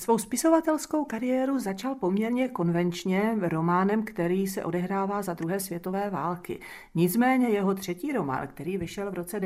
Svou spisovatelskou kariéru začal poměrně konvenčně románem, který se odehrává za druhé světové války. Nicméně jeho třetí román, který vyšel v roce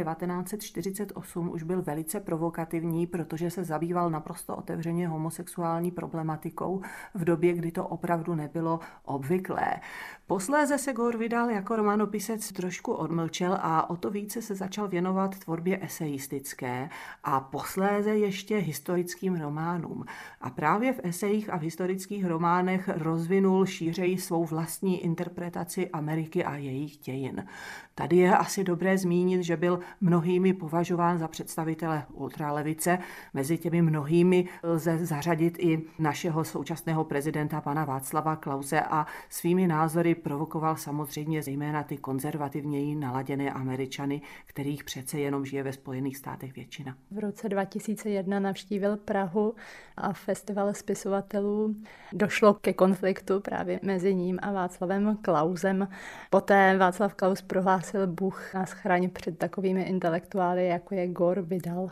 1948, už byl velice provokativní, protože se zabýval naprosto otevřeně homosexuální problematikou v době, kdy to opravdu nebylo obvyklé. Posléze se Gore Vidal jako románopisec trošku odmlčel a o to více se začal věnovat tvorbě esejistické a posléze ještě historickým románům. A právě v esejích a v historických románech rozvinul šířeji svou vlastní interpretaci Ameriky a jejich dějin. Tady je asi dobré zmínit, že byl mnohými považován za představitele ultralevice. Mezi těmi mnohými lze zařadit i našeho současného prezidenta pana Václava Klause a svými názory provokoval samozřejmě zejména ty konzervativněji naladěné Američany, kterých přece jenom žije ve Spojených státech většina. V roce 2001 navštívil Prahu a festival spisovatelů. Došlo ke konfliktu právě mezi ním a Václavem Klausem. Poté Václav Klaus prohlásil: Bůh nás chraň před takovými intelektuály, jako je Gore Vidal,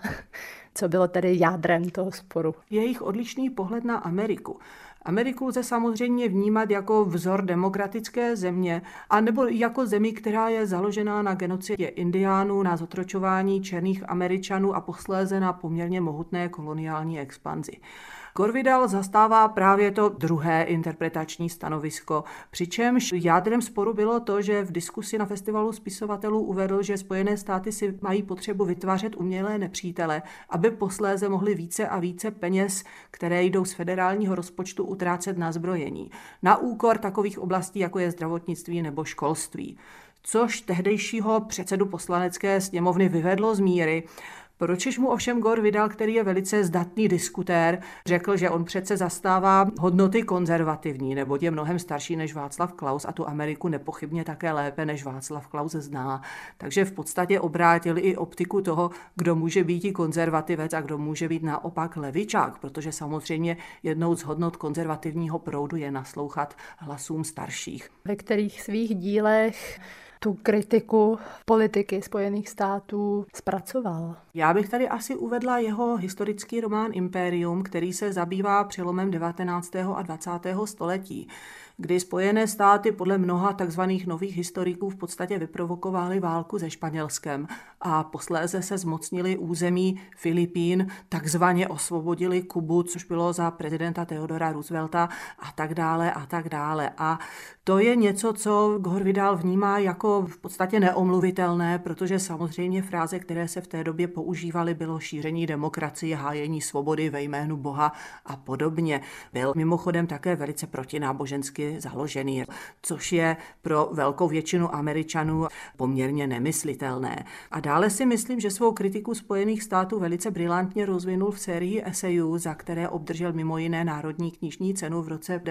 co bylo tedy jádrem toho sporu. Jejich odlišný pohled na Ameriku. Ameriku lze samozřejmě vnímat jako vzor demokratické země, anebo jako zemi, která je založená na genocidě indiánů, na zotročování černých Američanů a posléze na poměrně mohutné koloniální expanzi. Gore Vidal zastává právě to druhé interpretační stanovisko, přičemž jádrem sporu bylo to, že v diskusi na festivalu spisovatelů uvedl, že Spojené státy si mají potřebu vytvářet umělé nepřítele, aby posléze mohli více a více peněz, které jdou z federálního rozpočtu, utrácet na zbrojení, na úkor takových oblastí, jako je zdravotnictví nebo školství. Což tehdejšího předsedu poslanecké sněmovny vyvedlo z míry. Pročež mu ovšem Gore Vidal, který je velice zdatný diskutér, řekl, že on přece zastává hodnoty konzervativní, neboť je mnohem starší než Václav Klaus a tu Ameriku nepochybně také lépe než Václav Klaus zná. Takže v podstatě obrátil i optiku toho, kdo může být i konzervativec a kdo může být naopak levičák, protože samozřejmě jednou z hodnot konzervativního proudu je naslouchat hlasům starších. Ve kterých svých dílech tu kritiku politiky Spojených států zpracoval? Já bych tady asi uvedla jeho historický román Imperium, který se zabývá přelomem 19. a 20. století, kdy Spojené státy podle mnoha takzvaných nových historiků v podstatě vyprovokovaly válku se Španělskem a posléze se zmocnili území Filipín, takzvaně osvobodili Kubu, což bylo za prezidenta Theodora Roosevelta a tak dále a tak dále. A to je něco, co Gore Vidal vnímá jako v podstatě neomluvitelné, protože samozřejmě fráze, které se v té době používaly, bylo šíření demokracie, hájení svobody ve jménu Boha a podobně. Byl mimochodem také velice protinábožensky založený, což je pro velkou většinu Američanů poměrně nemyslitelné. A dále si myslím, že svou kritiku Spojených států velice brilantně rozvinul v sérii esejů, za které obdržel mimo jiné Národní knižní cenu v roce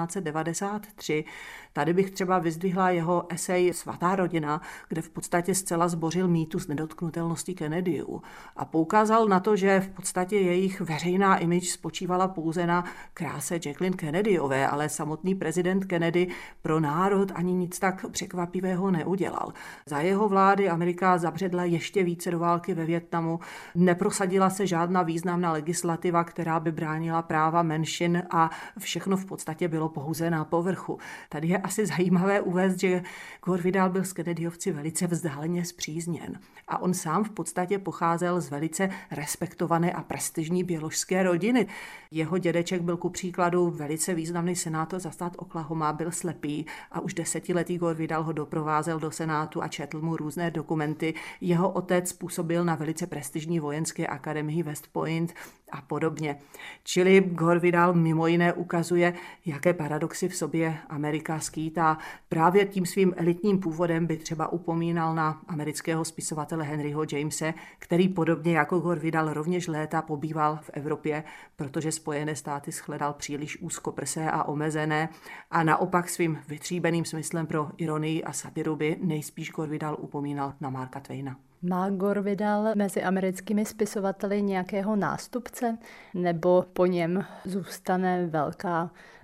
1993. Tady bych třeba vyzdvihla jeho esej Svatá rodina, kde v podstatě zcela zbořil mýtus nedotknutelnosti Kennedyů a poukázal na to, že v podstatě jejich veřejná image spočívala pouze na kráse Jacqueline Kennedyové, ale samotný prezident Kennedy pro národ ani nic tak překvapivého neudělal. Za jeho vlády Amerika zabředla ještě více do války ve Vietnamu, neprosadila se žádná významná legislativa, která by bránila práva menšin a všechno v podstatě bylo pouze na povrchu. Tady je asi zajímavé uvést, že Gore Vidal byl s Kennedyovci velice vzdáleně spřízněn a on sám v podstatě pocházel z velice respektované a prestižní běložské rodiny. Jeho dědeček byl ku příkladu velice významný senátor za stát Oklahoma, byl slepý a už 10letý Gore Vidal ho doprovázel do senátu a četl mu různé dokumenty. Jeho otec působil na velice prestižní vojenské akademii West Point a podobně. Čili Gore Vidal mimo jiné ukazuje, jaké paradoxy v sobě Amerika skýtá. Právě tím svým elitním původem by třeba upomínal na amerického spisovatele Henryho Jamese, který podobně jako Gore Vidal rovněž léta pobýval v Evropě, protože Spojené státy shledal příliš úzkoprsé a omezené a naopak svým vytříbeným smyslem pro ironii a satiru by nejspíš Gore Vidal upomínal na Marka Twaina. Má Gore Vidal mezi americkými spisovateli nějakého nástupce, nebo po něm zůstane velká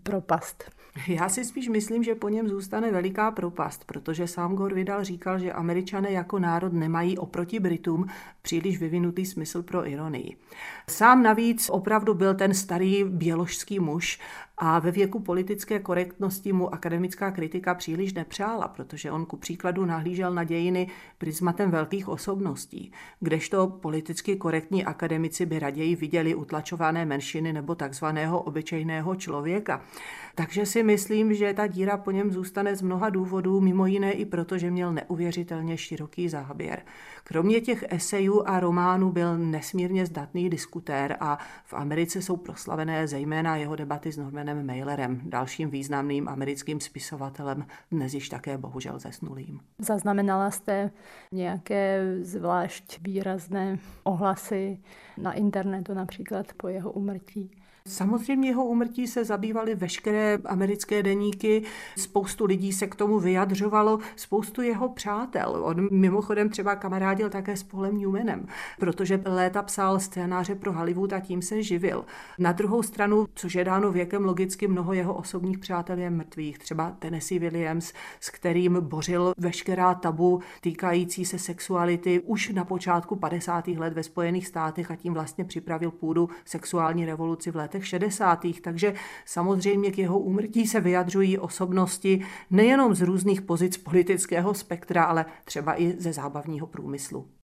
propast. Já si spíš myslím, že po něm zůstane veliká propast, protože sám Gore Vidal říkal, že Američané jako národ nemají oproti Britům příliš vyvinutý smysl pro ironii. Sám navíc opravdu byl ten starý běložský muž a ve věku politické korektnosti mu akademická kritika příliš nepřála, protože on ku příkladu nahlížel na dějiny prismatem velkých osobností, kdežto politicky korektní akademici by raději viděli utlačované menšiny nebo takzvaného obyčejného člověka. Takže si myslím, že ta díra po něm zůstane z mnoha důvodů, mimo jiné i proto, že měl neuvěřitelně široký záběr. Kromě těch esejů a románů byl nesmírně zdatný diskutér a v Americe jsou proslavené zejména jeho debaty s Normanem Mailerem, dalším významným americkým spisovatelem, dnes již také bohužel zesnulým. Zaznamenala jste nějaké zvlášť výrazné ohlasy na internetu, například po jeho úmrtí? Samozřejmě jeho úmrtí se zabývaly veškeré americké deníky, spoustu lidí se k tomu vyjadřovalo, spoustu jeho přátel. On mimochodem třeba kamarádil také s Paulem Newmanem, protože léta psal scénáře pro Hollywood a tím se živil. Na druhou stranu, což je dáno věkem, logicky mnoho jeho osobních přátel je mrtvých, třeba Tennessee Williams, s kterým bořil veškerá tabu týkající se sexuality už na počátku 50. let ve Spojených státech a tím vlastně připravil půdu sexuální revoluci v letech 60. Takže samozřejmě k jeho úmrtí se vyjadřují osobnosti nejenom z různých pozic politického spektra, ale třeba i ze zábavního průmyslu.